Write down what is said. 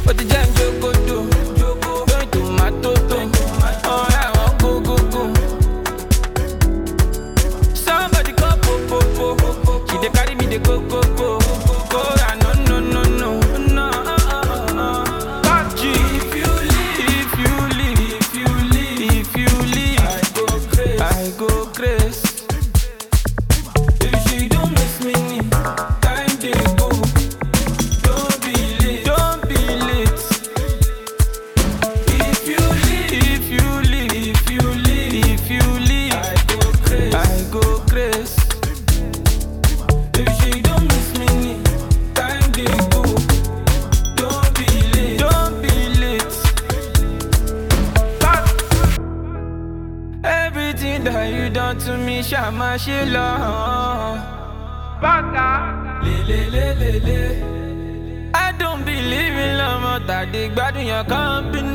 But the jam jogo do. Going to my toto. Oh, I want go, go, go. Somebody go, po, po, po. She dey carry me, dey go, go, go. Go, ah, no, no, no, no, no. G, if you leave, I go crazy. If she don't miss me, time dey go. Don't be late. If you leave, I go crazy. If she don't miss me, time dey go. Don't be late. Everything that you done to me, Shama Shila. Le. I don't believe in love, but I dig bad in your company.